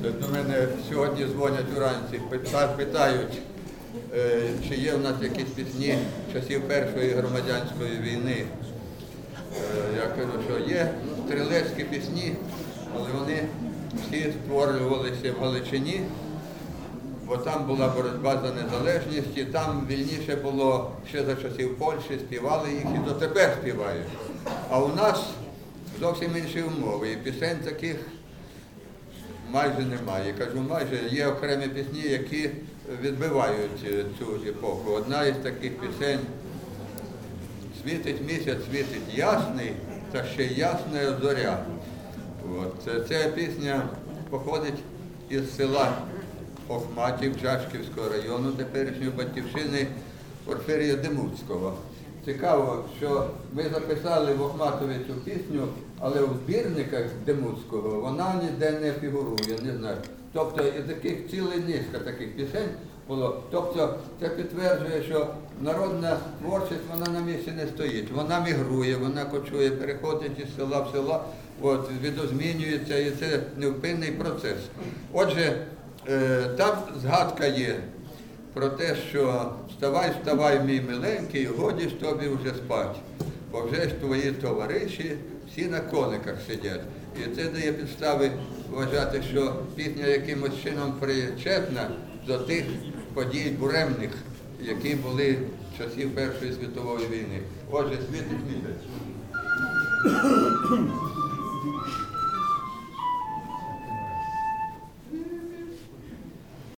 До мене сьогодні дзвонять уранці, питають, чи є в нас якісь пісні часів Першої громадянської війни. Я кажу, що є стрілецькі пісні, але вони всі створювалися в Галичині, бо там була боротьба за незалежність, і там вільніше було ще за часів Польщі, співали їх і дотепер співають. А у нас зовсім інші умови, і пісень таких майже немає. Кажу, майже є окремі пісні, які відбивають цю епоху. Одна із таких пісень «Світить місяць, світить ясний, та ще ясна зоря». Ця пісня походить із села Охматів Жашківського району, теперішньої батьківщини Порфирія Демуцького. Цікаво, що ми записали в Охматові цю пісню, але в збірниках Демуцького вона ніде не фігурує, не знаю. Тобто і таких ціла низка таких пісень було. Тобто це підтверджує, що народна творчість, вона на місці не стоїть. Вона мігрує, вона кочує, переходить із села в село, видозмінюється, і це невпинний процес. Отже, там згадка є про те, що «Вставай, вставай, мій миленький, годі ж тобі вже спать, бо вже ж твої товариші всі на кониках сидять». І це дає підстави вважати, що пісня якимось чином причетна до тих подій буремних, які були в часів Першої світової війни. Отже, «Світить місяць».